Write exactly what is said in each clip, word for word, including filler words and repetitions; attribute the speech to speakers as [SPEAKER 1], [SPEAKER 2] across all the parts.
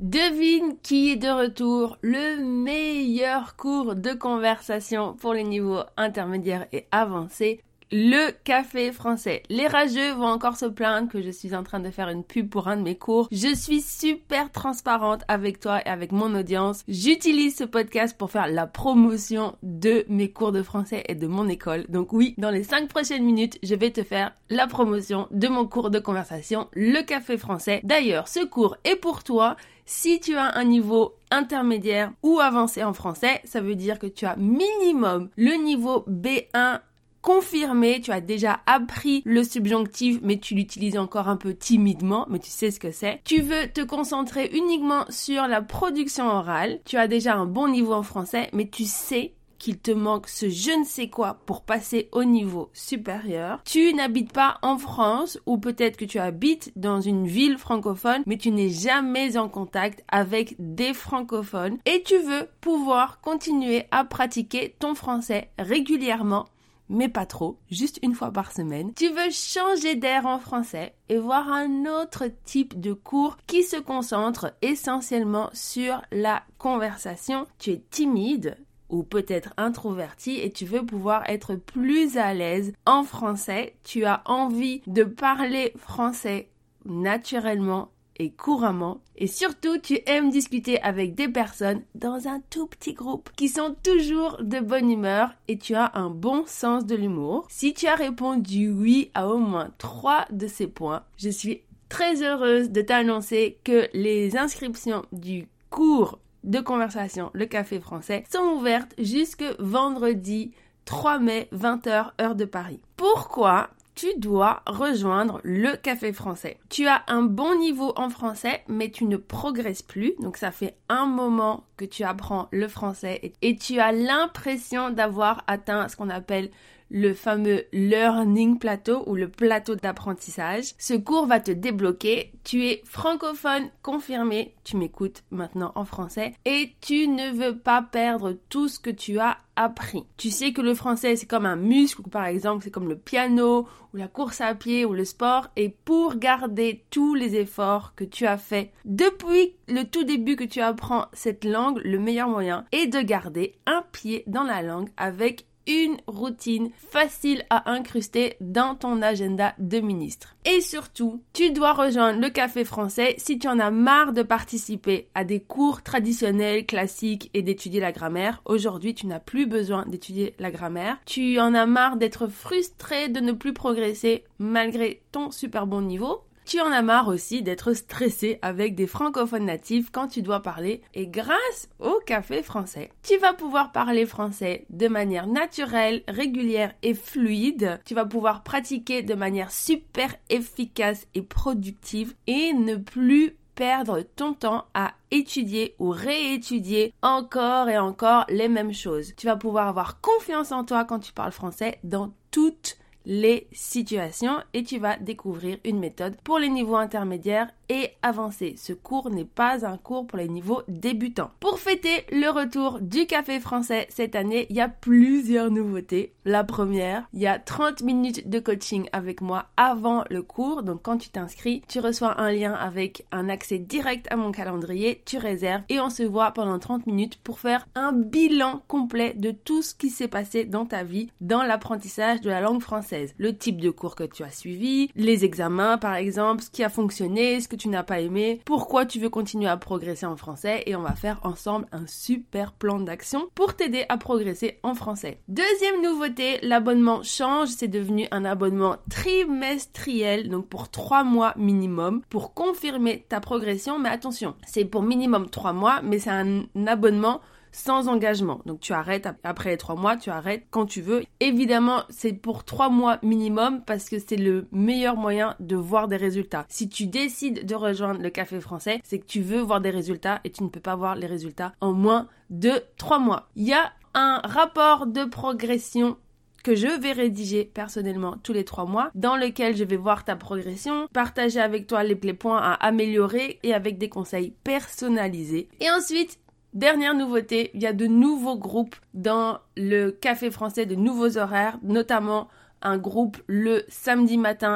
[SPEAKER 1] Devine qui est de retour, le meilleur cours de conversation pour les niveaux intermédiaires et avancés, le café français. Les rageux vont encore se plaindre que je suis en train de faire une pub pour un de mes cours. Je suis super transparente avec toi et avec mon audience. J'utilise ce podcast pour faire la promotion de mes cours de français et de mon école. Donc oui, dans les cinq prochaines minutes, je vais te faire la promotion de mon cours de conversation, le café français. D'ailleurs, ce cours est pour toi. Si tu as un niveau intermédiaire ou avancé en français, ça veut dire que tu as minimum le niveau B un confirmé, tu as déjà appris le subjonctif, mais tu l'utilises encore un peu timidement, mais tu sais ce que c'est. Tu veux te concentrer uniquement sur la production orale, tu as déjà un bon niveau en français, mais tu sais qu'il te manque ce je ne sais quoi pour passer au niveau supérieur. Tu n'habites pas en France ou peut-être que tu habites dans une ville francophone mais tu n'es jamais en contact avec des francophones et tu veux pouvoir continuer à pratiquer ton français régulièrement mais pas trop, juste une fois par semaine. Tu veux changer d'air en français et voir un autre type de cours qui se concentre essentiellement sur la conversation. Tu es timide ou peut-être introverti et tu veux pouvoir être plus à l'aise en français. Tu as envie de parler français naturellement et couramment. Et surtout, tu aimes discuter avec des personnes dans un tout petit groupe qui sont toujours de bonne humeur et tu as un bon sens de l'humour. Si tu as répondu oui à au moins trois de ces points, je suis très heureuse de t'annoncer que les inscriptions du cours de conversation, le café français, sont ouvertes jusque vendredi trois mai, vingt heures, heure de Paris. Pourquoi tu dois rejoindre le café français? Tu as un bon niveau en français, mais tu ne progresses plus. Donc, ça fait un moment que tu apprends le français et, et tu as l'impression d'avoir atteint ce qu'on appelle le fameux learning plateau ou le plateau d'apprentissage. Ce cours va te débloquer. Tu es francophone confirmé. Tu m'écoutes maintenant en français et tu ne veux pas perdre tout ce que tu as appris. Tu sais que le français, c'est comme un muscle, ou par exemple, c'est comme le piano ou la course à pied ou le sport. Et pour garder tous les efforts que tu as faits depuis le tout début que tu apprends cette langue, le meilleur moyen est de garder un pied dans la langue avec une routine facile à incruster dans ton agenda de ministre. Et surtout, tu dois rejoindre le café français si tu en as marre de participer à des cours traditionnels, classiques et d'étudier la grammaire. Aujourd'hui, tu n'as plus besoin d'étudier la grammaire. Tu en as marre d'être frustré de ne plus progresser malgré ton super bon niveau. Tu en as marre aussi d'être stressé avec des francophones natifs quand tu dois parler et grâce au café français, tu vas pouvoir parler français de manière naturelle, régulière et fluide. Tu vas pouvoir pratiquer de manière super efficace et productive et ne plus perdre ton temps à étudier ou réétudier encore et encore les mêmes choses. Tu vas pouvoir avoir confiance en toi quand tu parles français dans toutes les situations et tu vas découvrir une méthode pour les niveaux intermédiaires et avancés. Ce cours n'est pas un cours pour les niveaux débutants. Pour fêter le retour du café français cette année, il y a plusieurs nouveautés. La première, il y a trente minutes de coaching avec moi avant le cours. Donc quand tu t'inscris, tu reçois un lien avec un accès direct à mon calendrier, tu réserves et on se voit pendant trente minutes pour faire un bilan complet de tout ce qui s'est passé dans ta vie dans l'apprentissage de la langue française. Le type de cours que tu as suivi, les examens par exemple, ce qui a fonctionné, ce que tu n'as pas aimé, pourquoi tu veux continuer à progresser en français et on va faire ensemble un super plan d'action pour t'aider à progresser en français. Deuxième nouveauté, l'abonnement change, c'est devenu un abonnement trimestriel, donc pour trois mois minimum pour confirmer ta progression, mais attention, c'est pour minimum trois mois, mais c'est un abonnement sans engagement. Donc tu arrêtes après les trois mois, tu arrêtes quand tu veux. Évidemment, c'est pour trois mois minimum parce que c'est le meilleur moyen de voir des résultats. Si tu décides de rejoindre le café français, c'est que tu veux voir des résultats et tu ne peux pas voir les résultats en moins de trois mois. Il y a un rapport de progression que je vais rédiger personnellement tous les trois mois, dans lequel je vais voir ta progression, partager avec toi les, les points à améliorer et avec des conseils personnalisés. Et ensuite, dernière nouveauté, il y a de nouveaux groupes dans le café français, de nouveaux horaires, notamment un groupe le samedi matin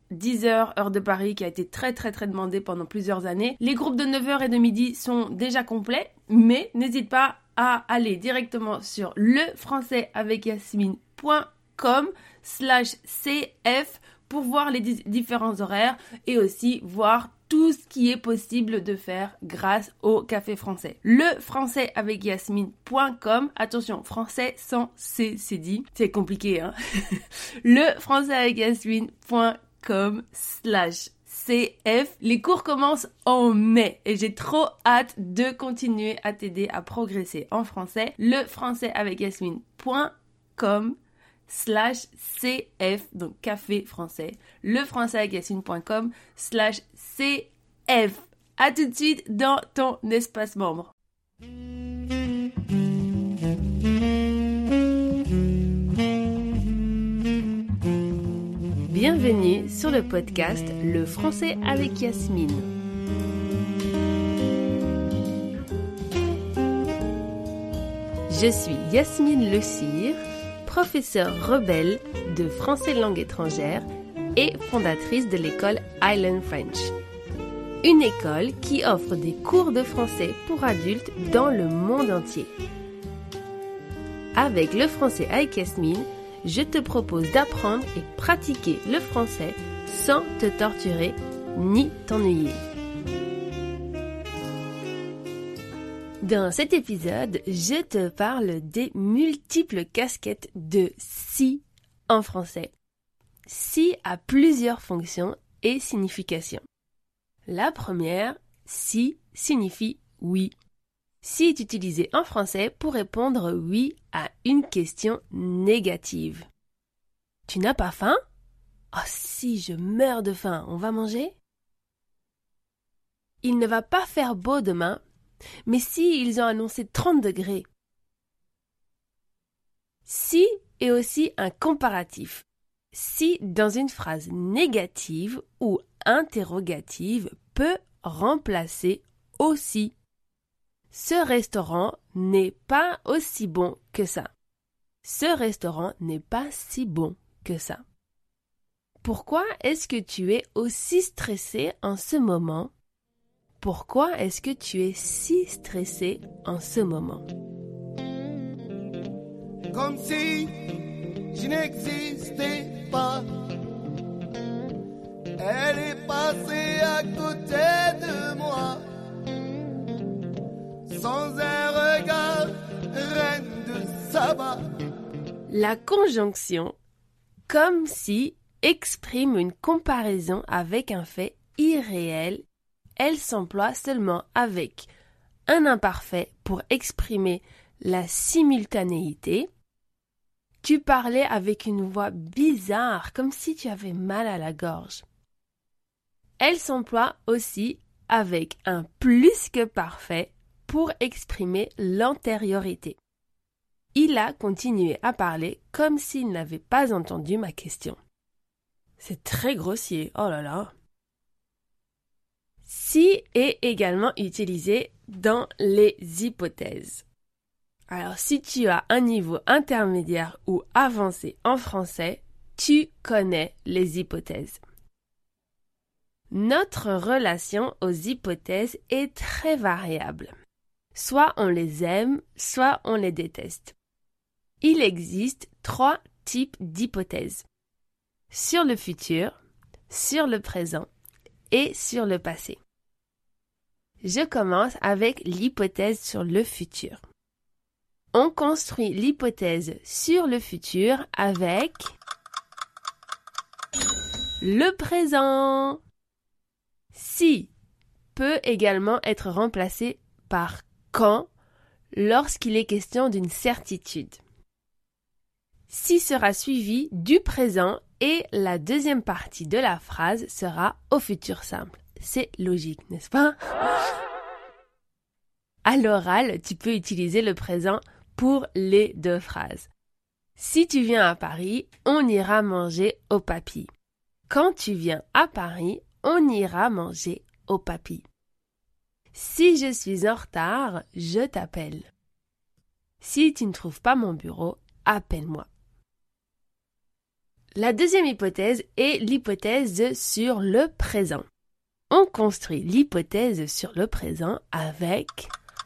[SPEAKER 1] dix heures, heure de Paris, qui a été très très très demandé pendant plusieurs années. Les groupes de neuf heures et de midi sont déjà complets, mais n'hésite pas à aller directement sur lefrançaisavecyassmine.com slash cf pour voir les di- différents horaires et aussi voir tout ce qui est possible de faire grâce au café français. lefrançaisavecyassmine point com, attention, français sans C, c'est dit, c'est compliqué, hein. lefrançaisavecyassmine point com slash cf. Les cours commencent en mai et j'ai trop hâte de continuer à t'aider à progresser en français. lefrançaisavecyassmine point com slash cf, donc café français, lefrançaisavecyassmine point com slash cf. À tout de suite dans ton espace membre. Bienvenue sur le podcast Le français avec Yasmine. Je suis Yasmine Le Cire, professeure rebelle de français langue étrangère et fondatrice de l'école Island French. Une école qui offre des cours de français pour adultes dans le monde entier. Avec le français avec Yasmine, je te propose d'apprendre et pratiquer le français sans te torturer ni t'ennuyer. Dans cet épisode, je te parle des multiples casquettes de si en français. Si a plusieurs fonctions et significations. La première, si signifie oui. Si est utilisé en français pour répondre oui à une question négative. Tu n'as pas faim? Oh si, je meurs de faim, on va manger? Il ne va pas faire beau demain, mais si ils ont annoncé trente degrés. Si est aussi un comparatif. Si dans une phrase négative ou interrogative peut remplacer aussi. Ce restaurant n'est pas aussi bon que ça. Ce restaurant n'est pas si bon que ça. Pourquoi est-ce que tu es aussi stressé en ce moment? Pourquoi est-ce que tu es si stressé en ce moment?
[SPEAKER 2] Comme si je n'existais pas. Elle est passée à côté de moi. Sans un regard, reine de Saba.
[SPEAKER 1] La conjonction comme si exprime une comparaison avec un fait irréel. Elle s'emploie seulement avec un imparfait pour exprimer la simultanéité. Tu parlais avec une voix bizarre, comme si tu avais mal à la gorge. Elle s'emploie aussi avec un plus que parfait pour exprimer l'antériorité. Il a continué à parler comme s'il n'avait pas entendu ma question. C'est très grossier, oh là là. Si est également utilisé dans les hypothèses. Alors, si tu as un niveau intermédiaire ou avancé en français, tu connais les hypothèses. Notre relation aux hypothèses est très variable. Soit on les aime, soit on les déteste. Il existe trois types d'hypothèses. Sur le futur, sur le présent et sur le passé. Je commence avec l'hypothèse sur le futur. On construit l'hypothèse sur le futur avec le présent. Si peut également être remplacé par quand lorsqu'il est question d'une certitude. Si sera suivi du présent et la deuxième partie de la phrase sera au futur simple. C'est logique, n'est-ce pas? À l'oral, tu peux utiliser le présent pour les deux phrases. Si tu viens à Paris, on ira manger au papy. Quand tu viens à Paris, on ira manger au papy. Si je suis en retard, je t'appelle. Si tu ne trouves pas mon bureau, appelle-moi. La deuxième hypothèse est l'hypothèse sur le présent. On construit l'hypothèse sur le présent avec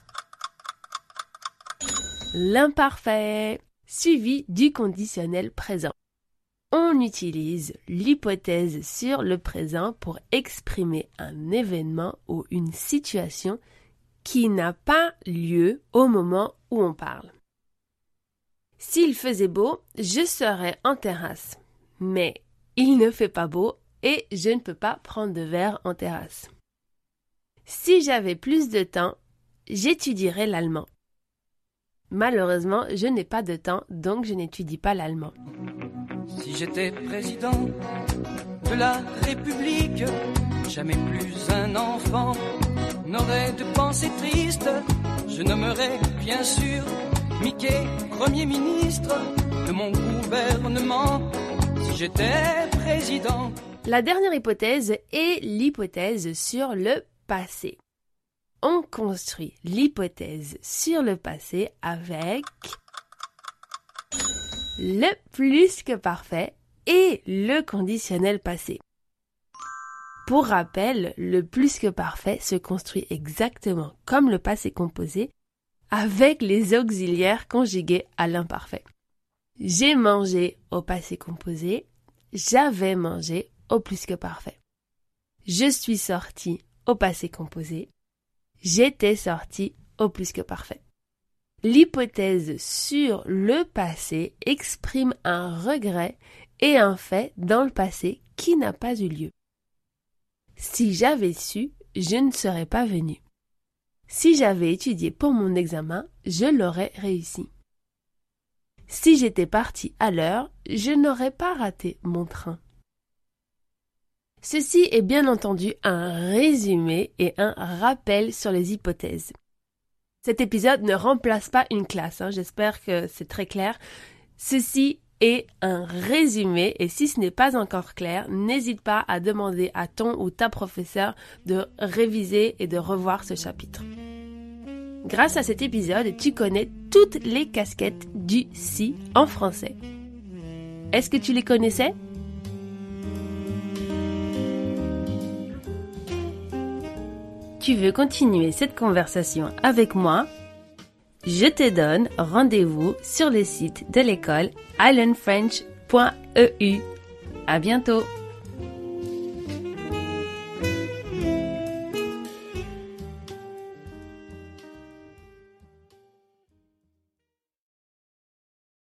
[SPEAKER 1] l'imparfait suivi du conditionnel présent. On utilise l'hypothèse sur le présent pour exprimer un événement ou une situation qui n'a pas lieu au moment où on parle. S'il faisait beau, je serais en terrasse, mais il ne fait pas beau et je ne peux pas prendre de verre en terrasse. Si j'avais plus de temps, j'étudierais l'allemand. Malheureusement, je n'ai pas de temps, donc je n'étudie pas l'allemand.
[SPEAKER 3] Si j'étais président de la République, jamais plus un enfant n'aurait de pensée triste. Je nommerais bien sûr Mickey Premier ministre de mon gouvernement, si j'étais président.
[SPEAKER 1] La dernière hypothèse est l'hypothèse sur le passé. On construit l'hypothèse sur le passé avec le plus que parfait et le conditionnel passé. Pour rappel, le plus que parfait se construit exactement comme le passé composé avec les auxiliaires conjugués à l'imparfait. J'ai mangé au passé composé, j'avais mangé au plus que parfait. Je suis sorti au passé composé, j'étais sorti au plus que parfait. L'hypothèse sur le passé exprime un regret et un fait dans le passé qui n'a pas eu lieu. Si j'avais su, je ne serais pas venu. Si j'avais étudié pour mon examen, je l'aurais réussi. Si j'étais parti à l'heure, je n'aurais pas raté mon train. Ceci est bien entendu un résumé et un rappel sur les hypothèses. Cet épisode ne remplace pas une classe, hein, j'espère que c'est très clair. Ceci est un résumé et si ce n'est pas encore clair, n'hésite pas à demander à ton ou ta professeur de réviser et de revoir ce chapitre. Grâce à cet épisode, tu connais toutes les casquettes du si en français. Est-ce que tu les connaissais ? Tu veux continuer cette conversation avec moi ? Je te donne rendez-vous sur le site de l'école i learn french point e u. À bientôt!